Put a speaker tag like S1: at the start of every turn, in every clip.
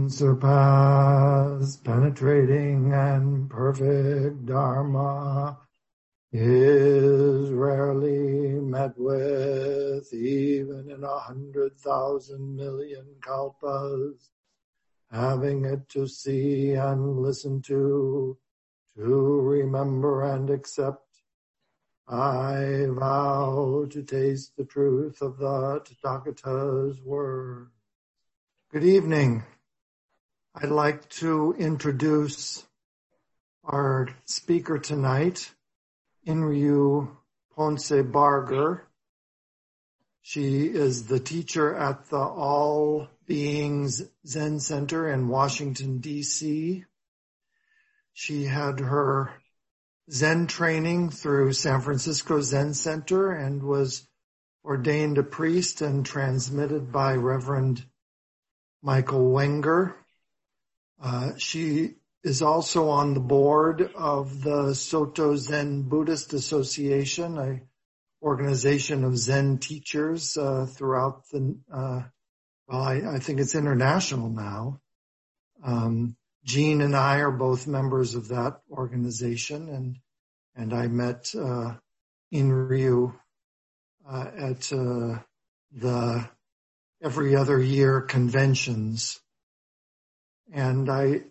S1: unsurpassed, penetrating, and perfect Dharma is rarely met with, even in 100,000 million kalpas. Having it to see and listen to remember and accept, I vow to taste the truth of the Tathagata's word. Good evening. I'd like to introduce our speaker tonight, Inryu Ponce Barger. She is the teacher at the All Beings Zen Center in Washington, D.C. She had her Zen training through San Francisco Zen Center and was ordained a priest and transmitted by Reverend Michael Wenger. She is also on the board of the Soto Zen Buddhist Association, an organization of Zen teachers throughout the, I think it's international now. Jean and I are both members of that organization, and I met Inryu at the every other year conventions. And I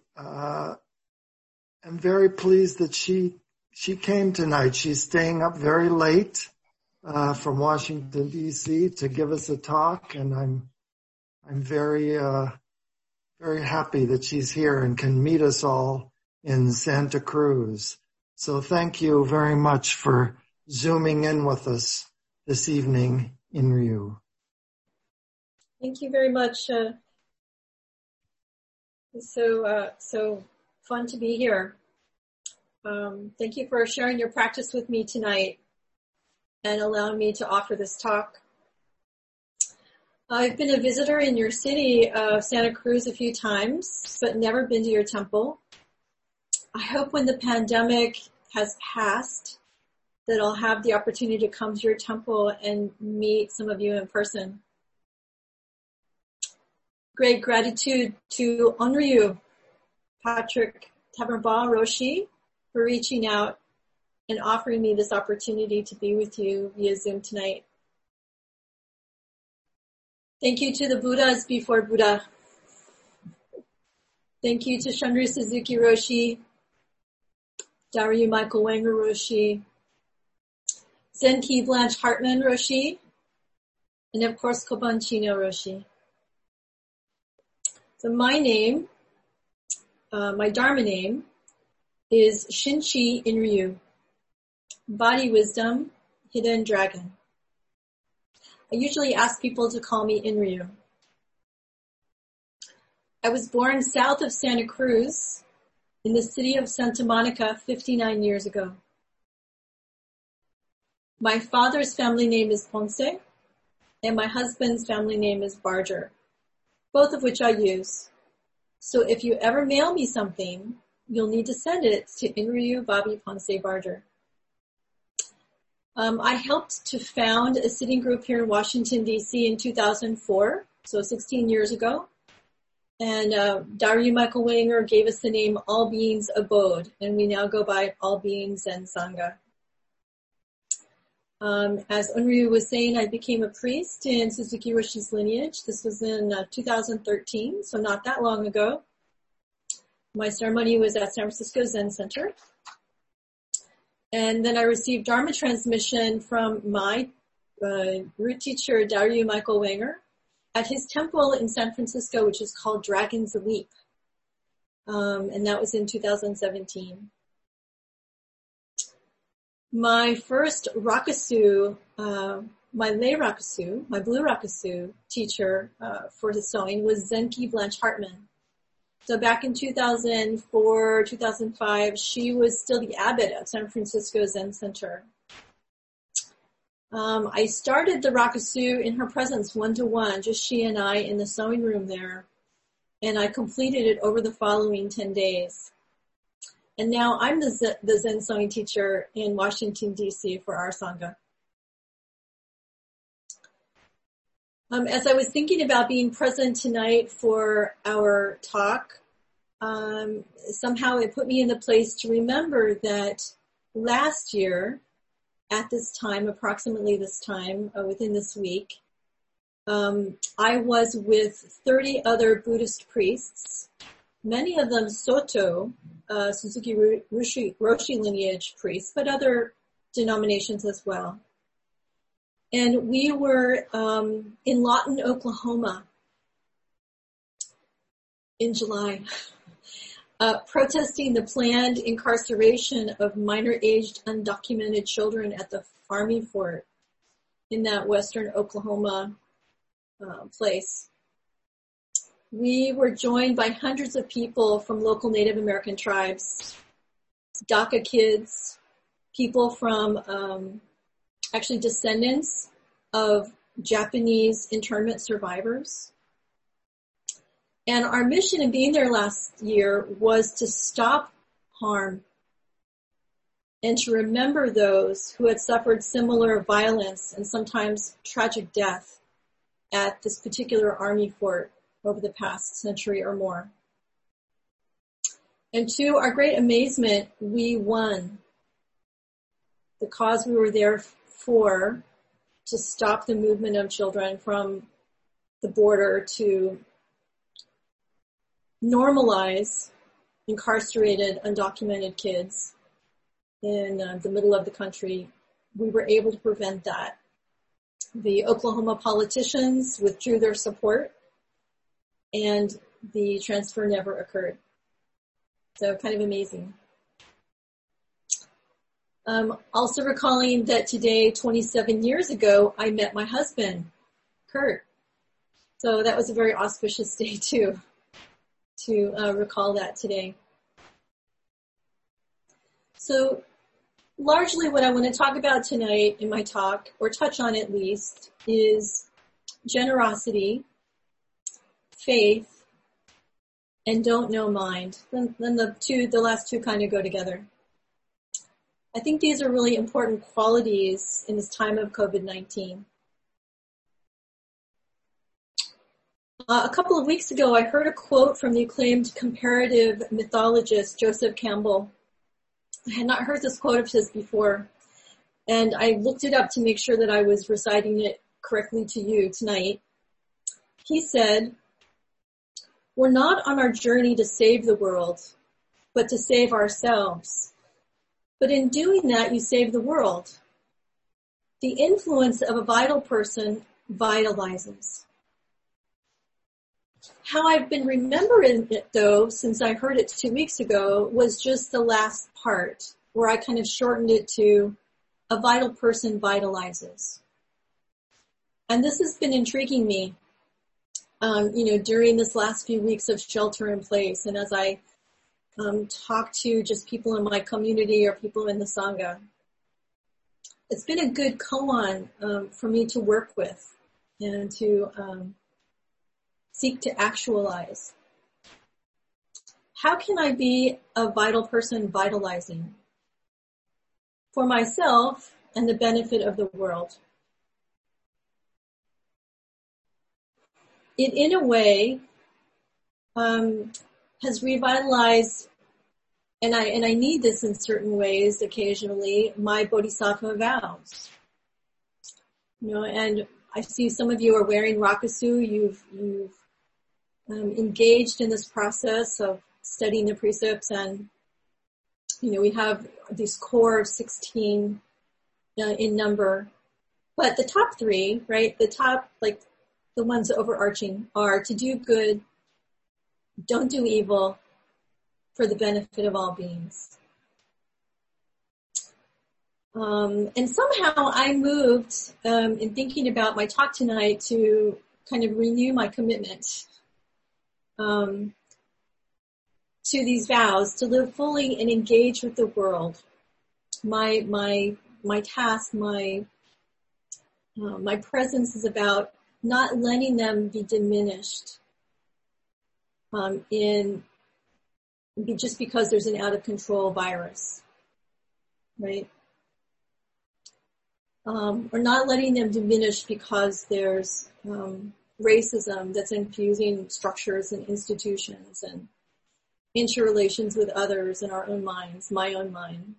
S1: am very pleased that she came tonight. She's staying up very late from Washington, D.C. to give us a talk, and I'm very very happy that she's here and can meet us all in Santa Cruz. So thank you very much for Zooming in with us this evening, Inryu.
S2: Thank you very much. So fun to be here. Thank you for sharing your practice with me tonight and allowing me to offer this talk. I've been a visitor in your city of Santa Cruz a few times, but never been to your temple. I hope when the pandemic has passed that I'll have the opportunity to come to your temple and meet some of you in person. Great gratitude to Onryu, Patrick Taberba Roshi, for reaching out and offering me this opportunity to be with you via Zoom tonight. Thank you to the Buddhas before Buddha. Thank you to Shunryu Suzuki Roshi, Daryu Michael Wenger Roshi, Zenki Blanche Hartman Roshi, and of course Koban Chino Roshi. So my name, my Dharma name, is Shinchi Inryu, Body Wisdom, Hidden Dragon. I usually ask people to call me Inryu. I was born south of Santa Cruz in the city of Santa Monica 59 years ago. My father's family name is Ponce, and my husband's family name is Barger, both of which I use. So if you ever mail me something, you'll need to send it to Inryu Bobby Ponce Barger. I helped to found a sitting group here in Washington, D.C. in 2004, so 16 years ago. And Daryu Michael Wenger gave us the name All Beings Abode, and we now go by All Beings Zen Sangha. As Onryu was saying, I became a priest in Suzuki Roshi's lineage. This was in 2013, so not that long ago. My ceremony was at San Francisco Zen Center. And then I received Dharma transmission from my root teacher, Daryu Michael Wenger, at his temple in San Francisco, which is called Dragon's Leap. And that was in 2017. My first Rakusu, my lay Rakusu, my blue Rakusu teacher for the sewing was Zenki Blanche Hartman. So back in 2004, 2005, she was still the abbot of San Francisco Zen Center. I started the Rakusu in her presence, 1-to-1, just she and I in the sewing room there. And I completed it over the following 10 days. And now I'm the Zen sewing teacher in Washington, D.C. for our Sangha. As I was thinking about being present tonight for our talk, somehow it put me in the place to remember that last year, at this time, approximately this time, within this week, I was with 30 other Buddhist priests, many of them Soto, Suzuki Roshi lineage priests, but other denominations as well. And we were in Lawton, Oklahoma in July, protesting the planned incarceration of minor-aged undocumented children at the Army Fort in that western Oklahoma place. We were joined by hundreds of people from local Native American tribes, DACA kids, people from actually descendants of Japanese internment survivors. And our mission in being there last year was to stop harm and to remember those who had suffered similar violence and sometimes tragic death at this particular Army fort over the past century or more. And to our great amazement, we won. The cause we were there for, to stop the movement of children from the border to normalize incarcerated, undocumented kids in the middle of the country, we were able to prevent that. The Oklahoma politicians withdrew their support, and the transfer never occurred. So kind of amazing. Also recalling that today, 27 years ago, I met my husband, Kurt. So that was a very auspicious day too, to recall that today. So largely what I want to talk about tonight in my talk, or touch on at least, is generosity, faith, and don't know mind. Then the last two kind of go together. I think these are really important qualities in this time of COVID-19. A couple of weeks ago, I heard a quote from the acclaimed comparative mythologist Joseph Campbell. I had not heard this quote of his before, and I looked it up to make sure that I was reciting it correctly to you tonight. He said, "We're not on our journey to save the world, but to save ourselves. But in doing that, you save the world. The influence of a vital person vitalizes." How I've been remembering it, though, since I heard it 2 weeks ago, was just the last part, where I kind of shortened it to a vital person vitalizes. And this has been intriguing me, during this last few weeks of shelter in place, and as I talk to just people in my community or people in the Sangha. It's been a good koan for me to work with and to seek to actualize. How can I be a vital person vitalizing for myself and the benefit of the world? It, in a way, has revitalized, and I need this in certain ways occasionally, my Bodhisattva vows. And I see some of you are wearing Rakusu. You've engaged in this process of studying the precepts, and we have this core of 16 in number. But the top three, right? The top, like the ones overarching, are to do good, don't do evil, for the benefit of all beings. And somehow I moved in thinking about my talk tonight to kind of renew my commitment to these vows, to live fully and engage with the world. My task, my presence is about not letting them be diminished just because there's an out of control virus, right? or not letting them diminish because there's racism that's infusing structures and institutions and interrelations with others in our own minds, my own mind.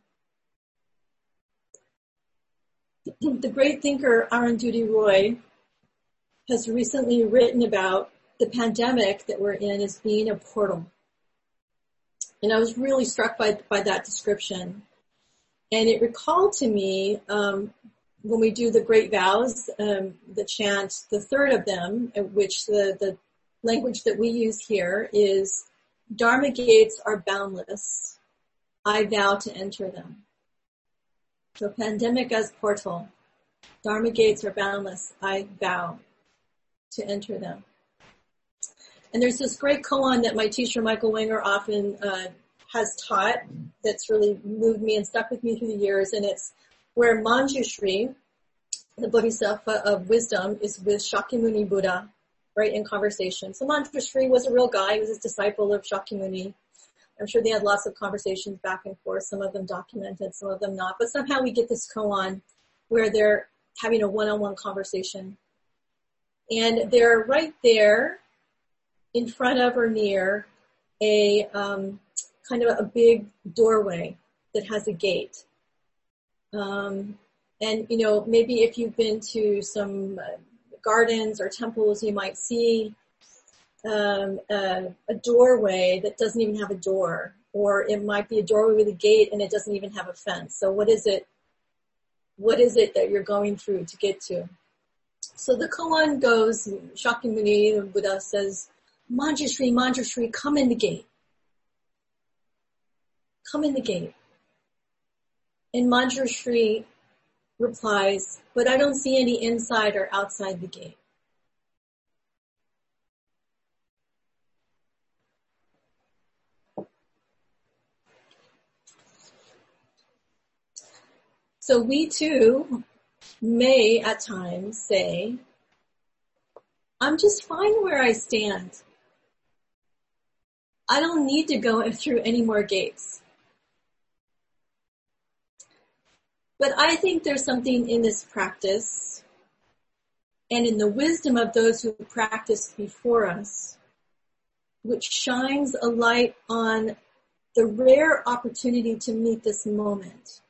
S2: The great thinker Arundhati Roy has recently written about the pandemic that we're in as being a portal. And I was really struck by that description. And it recalled to me when we do the great vows, the chant, the third of them, which the language that we use here is, Dharma gates are boundless. I vow to enter them. So pandemic as portal. Dharma gates are boundless. I vow to enter them. And there's this great koan that my teacher Michael Wenger often has taught that's really moved me and stuck with me through the years. And it's where Manjushri, the Bodhisattva of wisdom, is with Shakyamuni Buddha, right, in conversation. So Manjushri was a real guy. He was a disciple of Shakyamuni. I'm sure they had lots of conversations back and forth, some of them documented, some of them not. But somehow we get this koan where they're having a one-on-one conversation. And they're right there in front of or near a kind of a big doorway that has a gate. And, you know, maybe if you've been to some gardens or temples, you might see a doorway that doesn't even have a door, or it might be a doorway with a gate and it doesn't even have a fence. So what is it that you're going through to get to? So the koan goes, Shakyamuni, the Buddha says, Manjushri, Manjushri, come in the gate. Come in the gate. And Manjushri replies, but I don't see any inside or outside the gate. So we too may at times say, I'm just fine where I stand. I don't need to go through any more gates. But I think there's something in this practice and in the wisdom of those who practiced before us, which shines a light on the rare opportunity to meet this moment,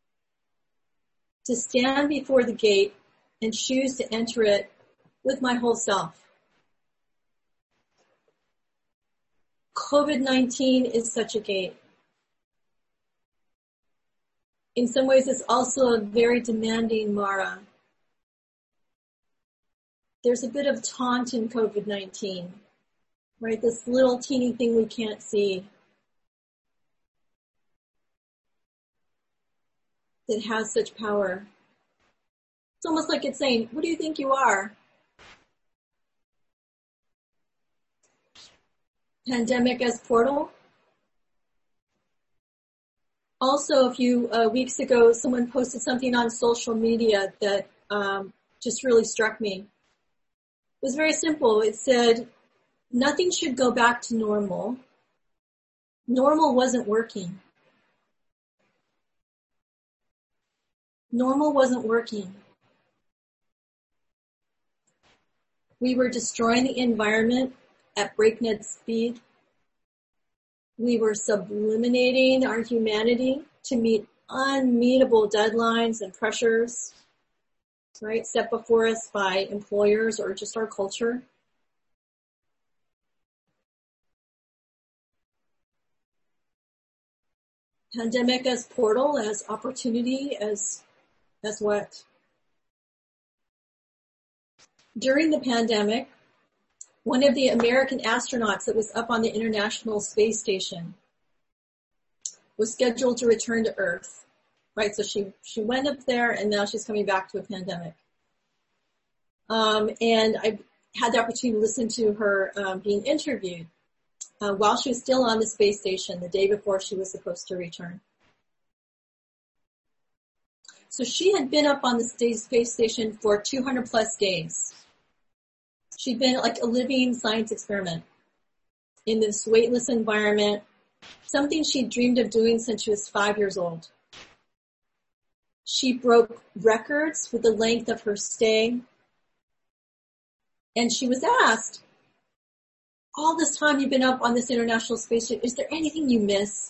S2: to stand before the gate and choose to enter it with my whole self. COVID-19 is such a gate. In some ways, it's also a very demanding Mara. There's a bit of taunt in COVID-19, right? This little teeny thing we can't see that has such power. It's almost like it's saying, what do you think you are? Pandemic as portal. Also, a few weeks ago, someone posted something on social media that just really struck me. It was very simple. It said, nothing should go back to normal. Normal wasn't working. Normal wasn't working. We were destroying the environment at breakneck speed. We were sublimating our humanity to meet unmeetable deadlines and pressures, right, set before us by employers or just our culture. Pandemic as portal, as opportunity, as what? During the pandemic, one of the American astronauts that was up on the International Space Station was scheduled to return to Earth, right? So she went up there and now she's coming back to a pandemic. And I had the opportunity to listen to her being interviewed while she was still on the space station the day before she was supposed to return. So she had been up on the space station for 200 plus days. She'd been like a living science experiment in this weightless environment, something she dreamed of doing since she was 5 years old. She broke records with the length of her stay. And she was asked, all this time you've been up on this International Space Station, is there anything you miss?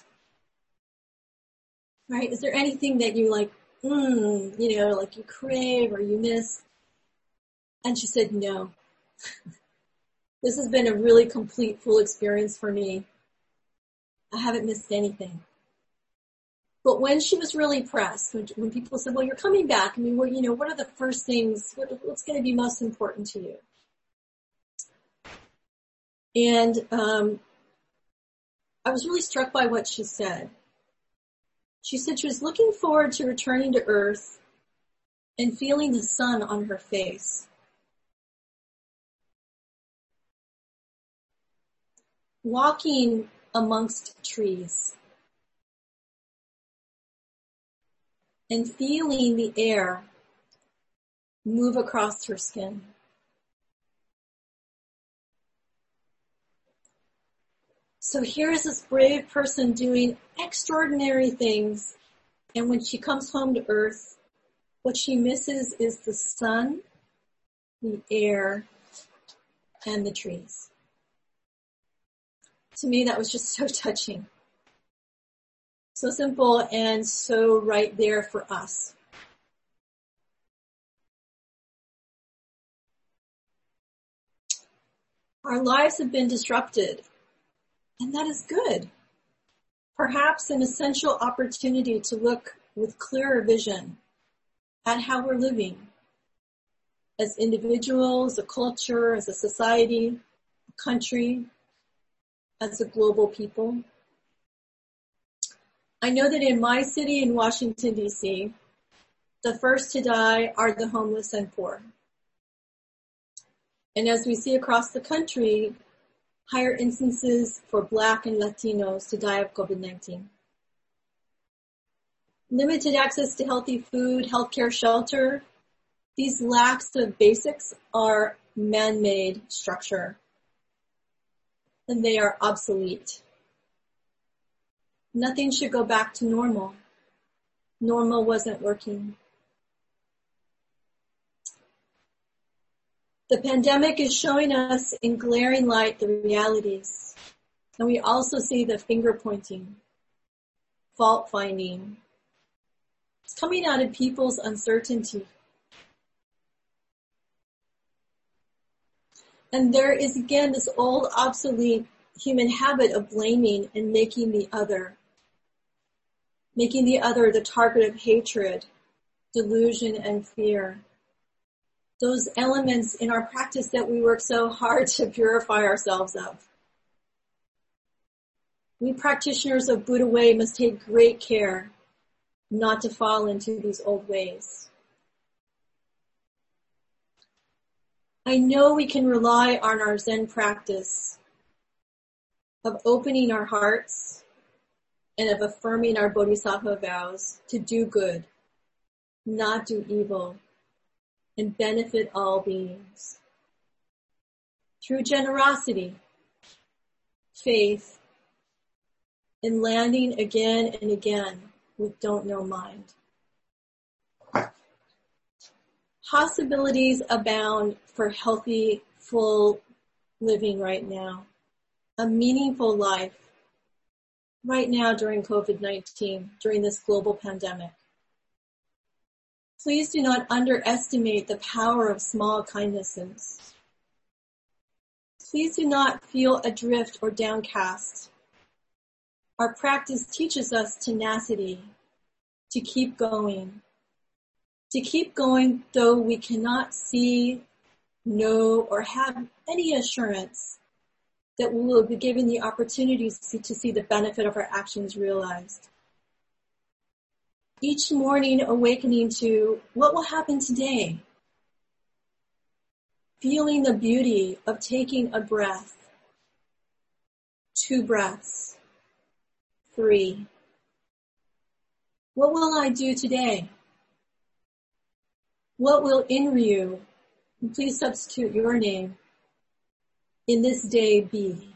S2: Right? Is there anything that you like, like you crave or you miss? And she said, no. This has been a really complete, full experience for me. I haven't missed anything. But when she was really pressed, when people said, well, you're coming back, I mean, what are the first things, what's going to be most important to you? And I was really struck by what she said. She said she was looking forward to returning to Earth and feeling the sun on her face. Walking amongst trees and feeling the air move across her skin. So here is this brave person doing extraordinary things, and when she comes home to Earth, what she misses is the sun, the air, and the trees. To me, that was just so touching. So simple and so right there for us. Our lives have been disrupted, and that is good. Perhaps an essential opportunity to look with clearer vision at how we're living as individuals, a culture, as a society, a country, as a global people. I know that in my city in Washington, D.C., the first to die are the homeless and poor. And as we see across the country, higher instances for Black and Latinos to die of COVID-19. Limited access to healthy food, healthcare, shelter. These lacks of basics are man-made structure, and they are obsolete. Nothing should go back to normal. Normal wasn't working. The pandemic is showing us in glaring light the realities, and we also see the finger pointing, fault finding. It's coming out of people's uncertainty. And there is again this old obsolete human habit of blaming and making the other the target of hatred, delusion, and fear. Those elements in our practice that we work so hard to purify ourselves of. We practitioners of Buddha Way must take great care not to fall into these old ways. I know we can rely on our Zen practice of opening our hearts and of affirming our Bodhisattva vows to do good, not do evil, and benefit all beings. Through generosity, faith, and landing again and again with don't know mind. Possibilities abound for healthy, full living right now. A meaningful life right now during COVID-19, during this global pandemic. Please do not underestimate the power of small kindnesses. Please do not feel adrift or downcast. Our practice teaches us tenacity, to keep going though we cannot see, know, or have any assurance that we will be given the opportunities to see the benefit of our actions realized. Each morning awakening to what will happen today. Feeling the beauty of taking a breath, 2 breaths, 3. What will I do today? What will Inryu, and please substitute your name, in this day be?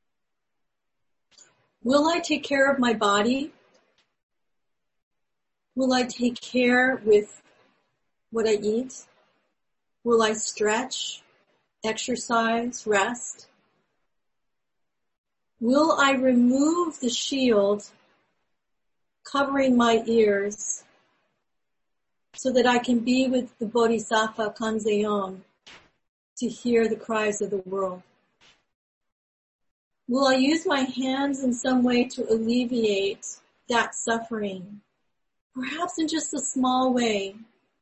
S2: Will I take care of my body? Will I take care with what I eat? Will I stretch, exercise, rest? Will I remove the shield covering my ears so that I can be with the Bodhisattva Kanzeon to hear the cries of the world? Will I use my hands in some way to alleviate that suffering, perhaps in just a small way?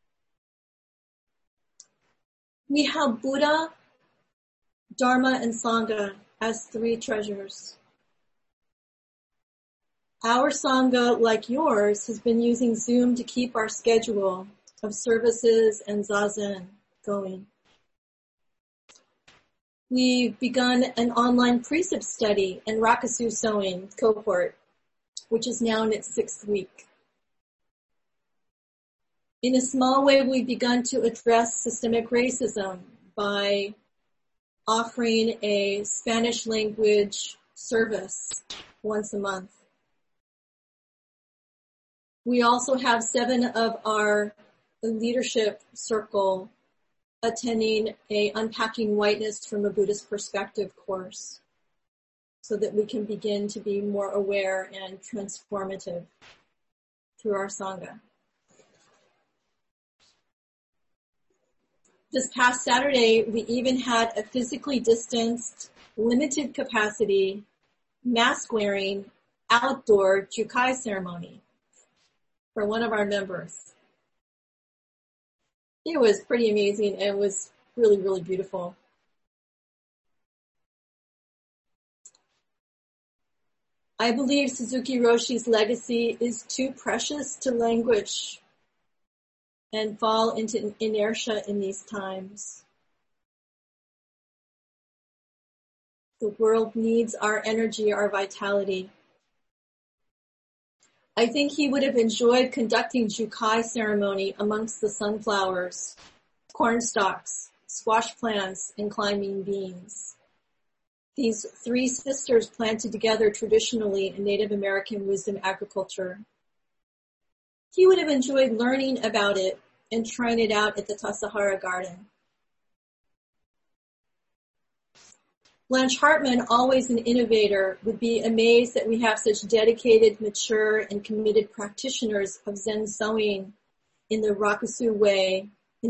S2: We have Buddha, Dharma, and Sangha as three treasures. Our Sangha, like yours, has been using Zoom to keep our schedule of services and Zazen going. We've begun an online precept study and Rakusu sewing cohort, which is now in its 6th week. In a small way, we've begun to address systemic racism by offering a Spanish language service once a month. We also have 7 of our leadership circle attending a Unpacking Whiteness from a Buddhist Perspective course so that we can begin to be more aware and transformative through our Sangha. This past Saturday, we even had a physically distanced, limited capacity, mask-wearing, outdoor Jukai ceremony for one of our members. It was pretty amazing and it was really, really beautiful. I believe Suzuki Roshi's legacy is too precious to languish and fall into inertia in these times. The world needs our energy, our vitality. I think he would have enjoyed conducting Jukai ceremony amongst the sunflowers, corn stalks, squash plants, and climbing beans. These 3 sisters planted together traditionally in Native American wisdom agriculture. He would have enjoyed learning about it and trying it out at the Tassajara Garden. Blanche Hartman, always an innovator, would be amazed that we have such dedicated, mature, and committed practitioners of Zen sewing in the Rakusu way, in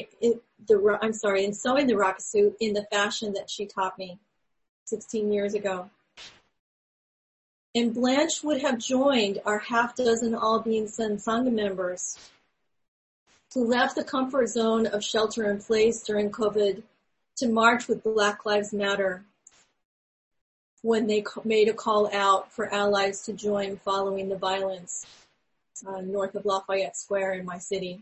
S2: sewing the Rakusu in the fashion that she taught me 16 years ago. And Blanche would have joined our half-dozen All Being Zen Sangha members who left the comfort zone of shelter in place during COVID to march with Black Lives Matter when they made a call out for allies to join following the violence north of Lafayette Square in my city.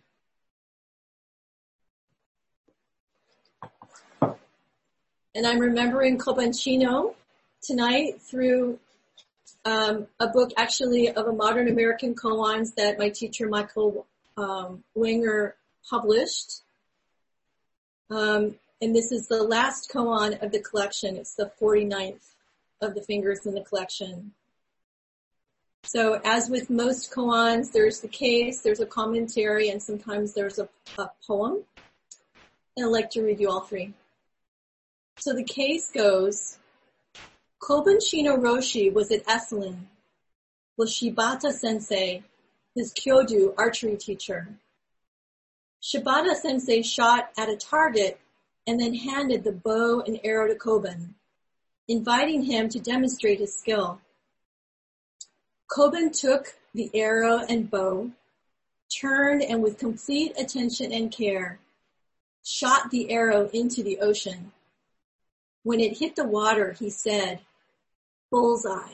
S2: And I'm remembering Koban Chino tonight through a book actually of a modern American koans that my teacher Michael Winger published. And this is the last koan of the collection. It's the 49th of the fingers in the collection. So as with most koans, there's the case, there's a commentary, and sometimes there's a poem. And I'd like to review all 3. So the case goes, Koban Chino Roshi was at Esalen with Shibata Sensei, his Kyodo archery teacher. Shibata Sensei shot at a target and then handed the bow and arrow to Koban, inviting him to demonstrate his skill. Koban took the arrow and bow, turned and with complete attention and care, shot the arrow into the ocean. When it hit the water, he said, "Bullseye."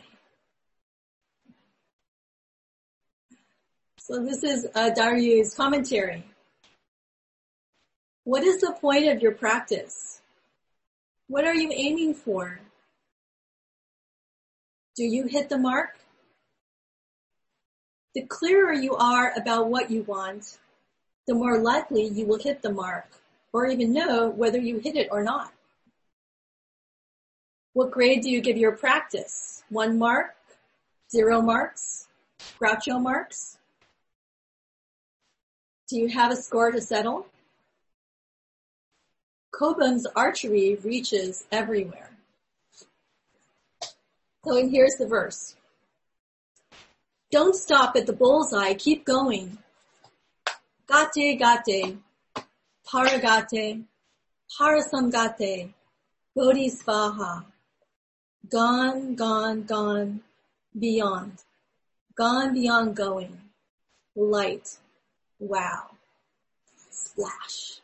S2: So this is Daryu's commentary. What is the point of your practice? What are you aiming for? Do you hit the mark? The clearer you are about what you want, the more likely you will hit the mark, or even know whether you hit it or not. What grade do you give your practice? 1 mark? 0 marks? Groucho marks? Do you have a score to settle? Kobun's archery reaches everywhere. So here's the verse. Don't stop at the bullseye, keep going. Gate, gate, paragate, parasamgate, bodhisvaha. Gone, gone, gone, beyond. Gone beyond going. Light. Wow. Splash.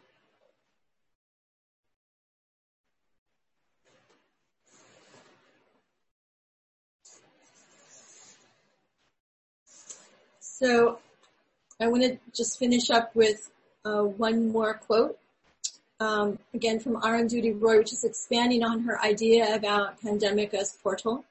S2: So I want to just finish up with one more quote, again from Arundhati Roy, which is expanding on her idea about pandemic as portal.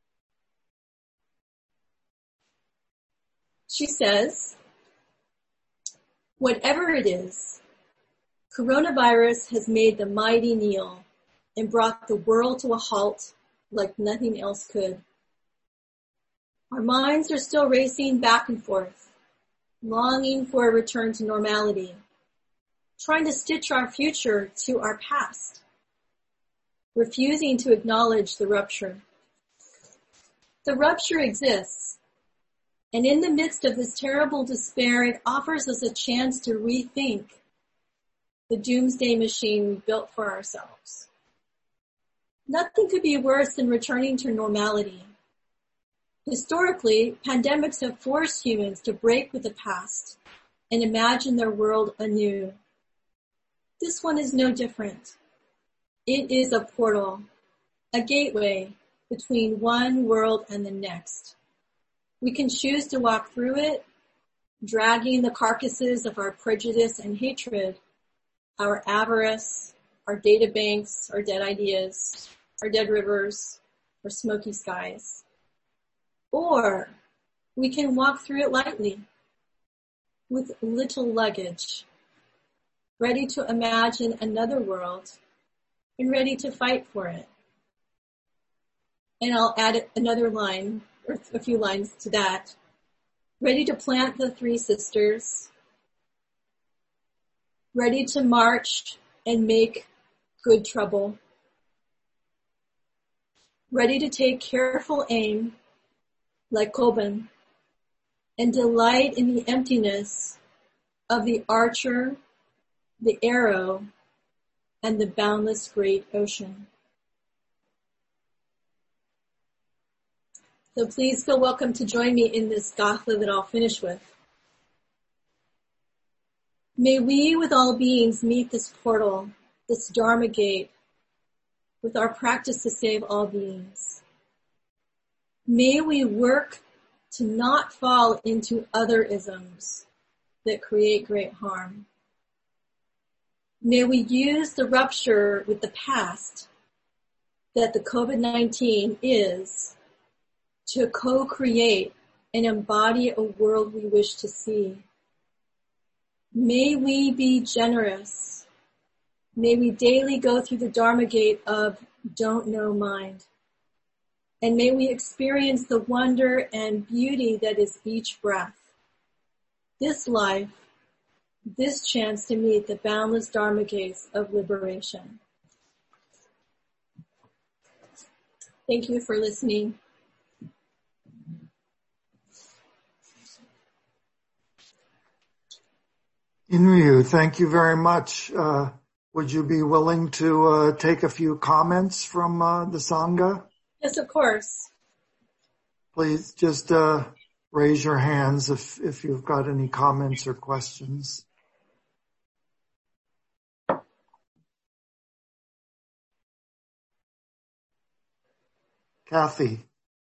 S2: She says, whatever it is, coronavirus has made the mighty kneel and brought the world to a halt like nothing else could. Our minds are still racing back and forth, longing for a return to normality, trying to stitch our future to our past, refusing to acknowledge the rupture. The rupture exists, and in the midst of this terrible despair, it offers us a chance to rethink the doomsday machine we built for ourselves. Nothing could be worse than returning to normality. Historically, pandemics have forced humans to break with the past and imagine their world anew. This one is no different. It is a portal, a gateway between one world and the next. We can choose to walk through it, dragging the carcasses of our prejudice and hatred, our avarice, our data banks, our dead ideas, our dead rivers, our smoky skies. Or we can walk through it lightly, with little luggage, ready to imagine another world and ready to fight for it. And I'll add another line, or a few lines to that. Ready to plant the three sisters, ready to march and make good trouble, ready to take careful aim like Kobun, and delight in the emptiness of the archer, the arrow, and the boundless great ocean. So please feel welcome to join me in this gatha that I'll finish with. May we with all beings meet this portal, this Dharma gate, with our practice to save all beings. May we work to not fall into other isms that create great harm. May we use the rupture with the past that the COVID-19 is to co-create and embody a world we wish to see. May we be generous. May we daily go through the Dharma gate of don't know mind. And may we experience the wonder and beauty that is each breath. This life, this chance to meet the boundless Dharma gates of liberation. Thank you for listening.
S1: Inryu, thank you very much. Would you be willing to take a few comments from the Sangha?
S2: Yes, of course.
S1: Please just raise your hands if you've got any comments or questions. Kathy.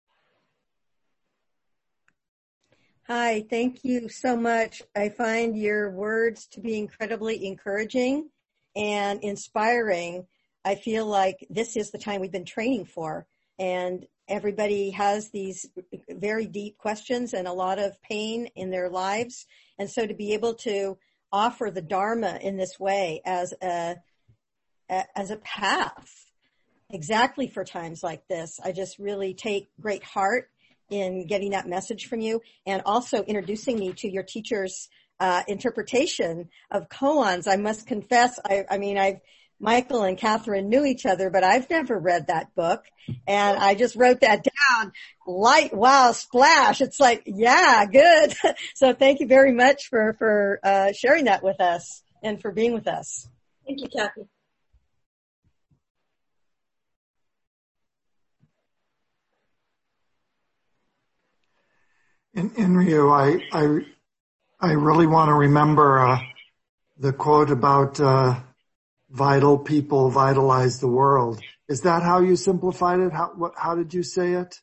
S3: Hi, thank you so much. I find your words to be incredibly encouraging and inspiring. I feel like this is the time we've been training for, and everybody has these very deep questions and a lot of pain in their lives. And so to be able to offer the Dharma in this way as a path exactly for times like this, I just really take great heart in getting that message from you, and also introducing me to your teachers interpretation of koans. I must confess, Michael and Catherine knew each other, but I've never read that book. And I just wrote that down. Light, wow, splash. It's like, yeah, good. So thank you very much for sharing that with us and for being with us.
S2: Thank you, Kathy.
S1: In Ryu, I really want to remember the quote about vital people vitalize the world. Is that how you simplified it? How did you say it?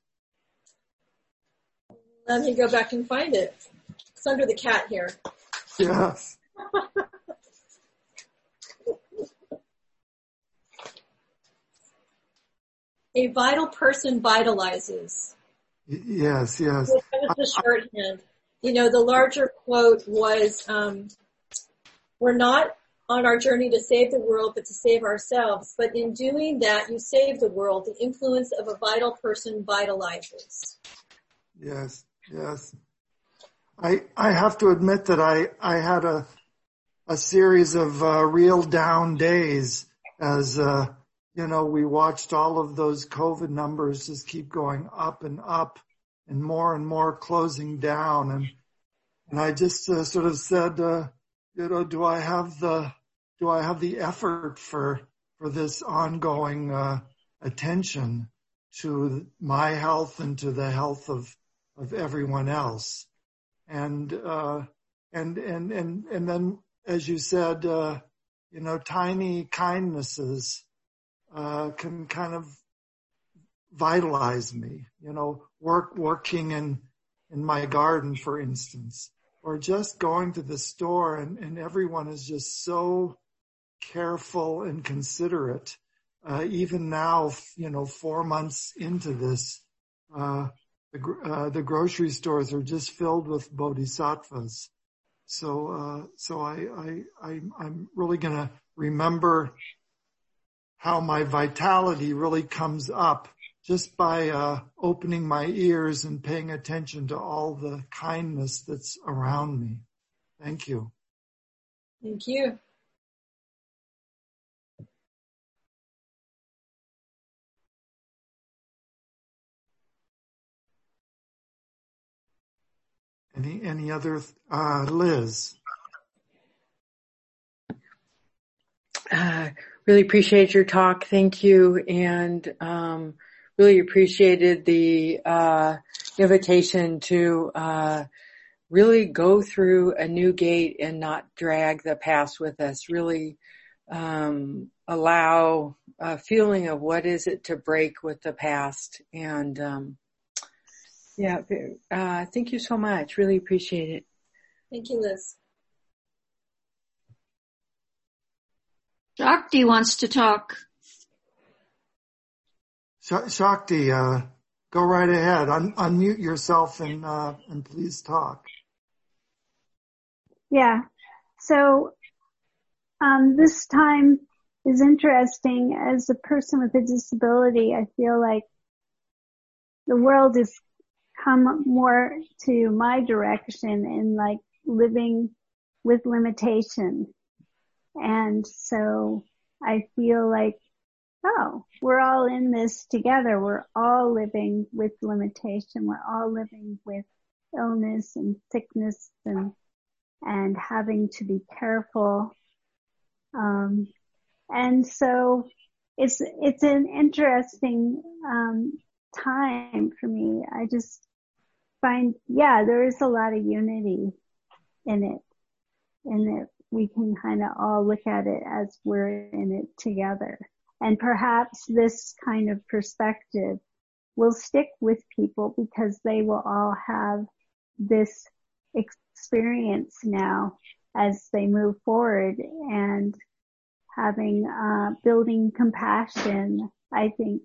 S2: Let me go back and find it. It's under the cat here.
S1: Yes.
S2: A vital person vitalizes.
S1: Yes.
S2: That was the shorthand. The larger quote was, we're not on our journey to save the world, but to save ourselves. But in doing that, you save the world. The influence of a vital person vitalizes.
S1: Yes. I have to admit that I had a series of real down days as we watched all of those COVID numbers just keep going up and more closing down. And I just sort of said, do I have the effort for this ongoing attention to my health and to the health of everyone else? And then, as you said, tiny kindnesses can kind of vitalize me, working in my garden, for instance, or just going to the store and everyone is just so careful and considerate. Even now, 4 months into this, the grocery stores are just filled with bodhisattvas. So I'm really going to remember how my vitality really comes up just by opening my ears and paying attention to all the kindness that's around me. Thank you.
S2: Thank you.
S1: Any other, Liz?
S4: Really appreciate your talk. Thank you. And really appreciated the invitation to really go through a new gate and not drag the past with us. Really allow a feeling of what is it to break with the past. And thank you so much. Really appreciate it.
S2: Thank you, Liz.
S5: Shakti wants to talk.
S1: Shakti, go right ahead. Unmute yourself and please talk.
S6: Yeah. So, this time is interesting. As a person with a disability, I feel like the world has come more to my direction in like living with limitation. And so I feel like, we're all in this together. We're all living with limitation. We're all living with illness and sickness and having to be careful. And so it's an interesting, time for me. I just find, there is a lot of unity in it, and that we can kind of all look at it as we're in it together. And perhaps this kind of perspective will stick with people because they will all have this experience now as they move forward, and having, building compassion, I think,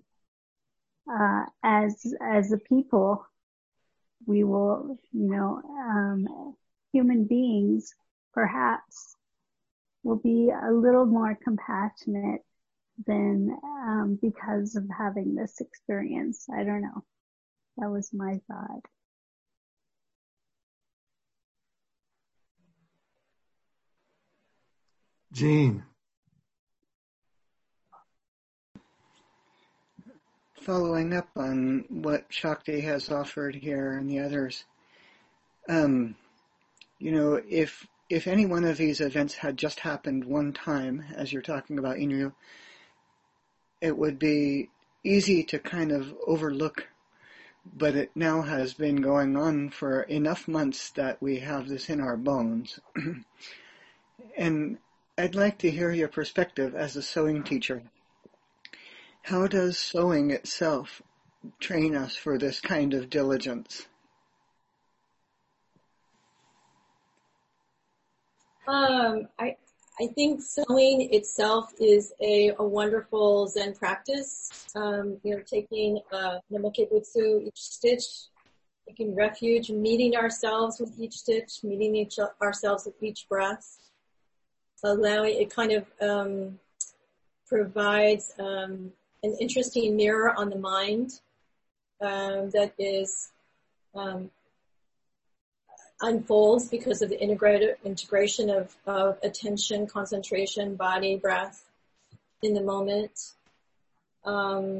S6: as a people, we will, human beings perhaps will be a little more compassionate than, because of having this experience. I don't know. That was my thought.
S1: Jean.
S5: Following up on what Shakti has offered here and the others, if any one of these events had just happened one time, as you're talking about, Inyu, it would be easy to kind of overlook, but it now has been going on for enough months that we have this in our bones. And I'd like to hear your perspective as a sewing teacher. How does sewing itself train us for this kind of diligence?
S2: I think sewing itself is a wonderful Zen practice. Taking Namoke Butsu, each stitch, taking refuge, meeting ourselves with each stitch, meeting ourselves with each breath. Allowing it kind of provides an interesting mirror on the mind that is unfolds because of the integration of attention, concentration, body, breath in the moment. I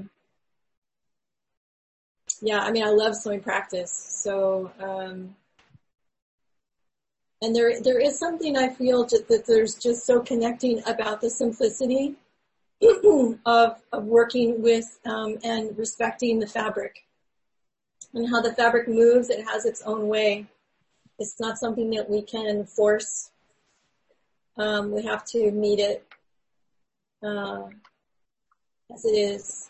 S2: love sewing practice. So, and there is something I feel that there's just so connecting about the simplicity of working with and respecting the fabric and how the fabric moves. It has its own way. It's not something that we can force. We have to meet it as it is.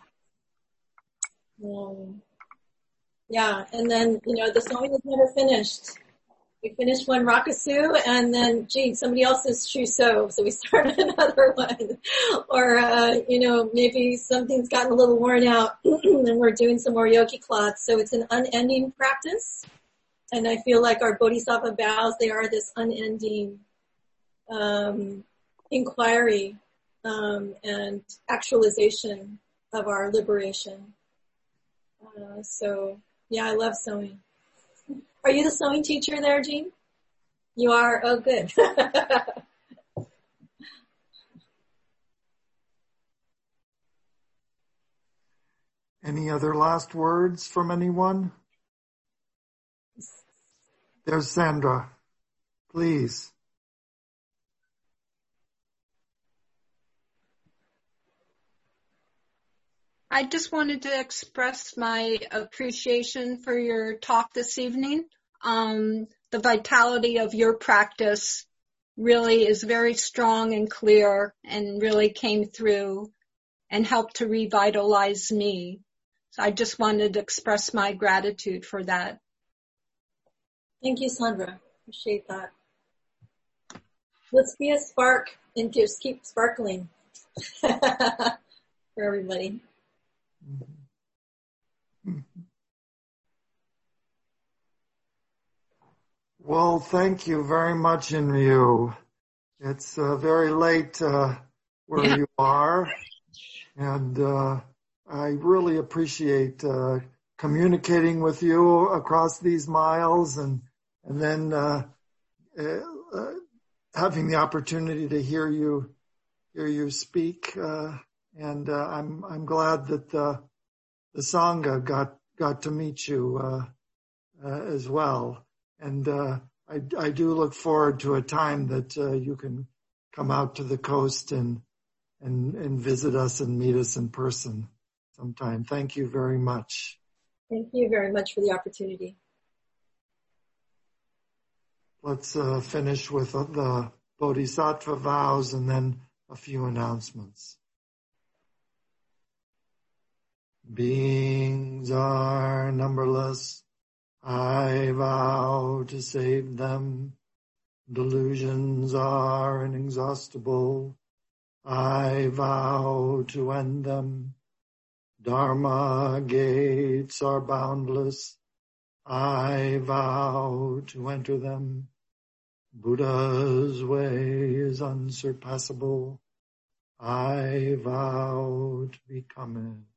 S2: And then, the sewing is never finished. We finished one rakusu and then, somebody else's trousseau, so we started another one. Or, maybe something's gotten a little worn out and we're doing some more yoki cloths. So it's an unending practice. And I feel like our bodhisattva vows, they are this unending inquiry and actualization of our liberation. I love sewing. Are you the sewing teacher there, Jean? You are? Oh, good.
S1: Any other last words from anyone? There's Sandra. Please.
S7: I just wanted to express my appreciation for your talk this evening. The vitality of your practice really is very strong and clear and really came through and helped to revitalize me. So I just wanted to express my gratitude for that.
S2: Thank you, Sandra. Appreciate that. Let's be a spark and just keep sparkling for everybody.
S1: Well, thank you very much, Inryu. It's very late where you are, and I really appreciate communicating with you across these miles, and then having the opportunity to hear you speak. And I'm glad that the Sangha got to meet you as well. And I do look forward to a time that you can come out to the coast and visit us and meet us in person sometime. Thank you very much.
S2: Thank you very much for the opportunity.
S1: Let's finish with the Bodhisattva vows and then a few announcements. Beings are numberless. I vow to save them. Delusions are inexhaustible. I vow to end them. Dharma gates are boundless. I vow to enter them. Buddha's way is unsurpassable. I vow to become it.